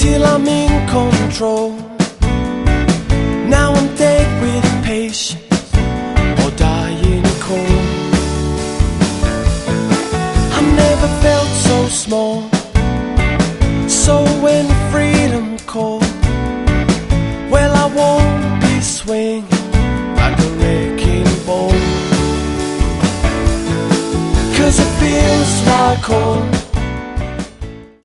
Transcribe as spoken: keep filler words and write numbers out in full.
till I'm in control. Now I'm dead with patience or dying cold. I never felt so small. So when freedom calls, well, I won't be swinging like a wrecking ball. 'Cause it feels like home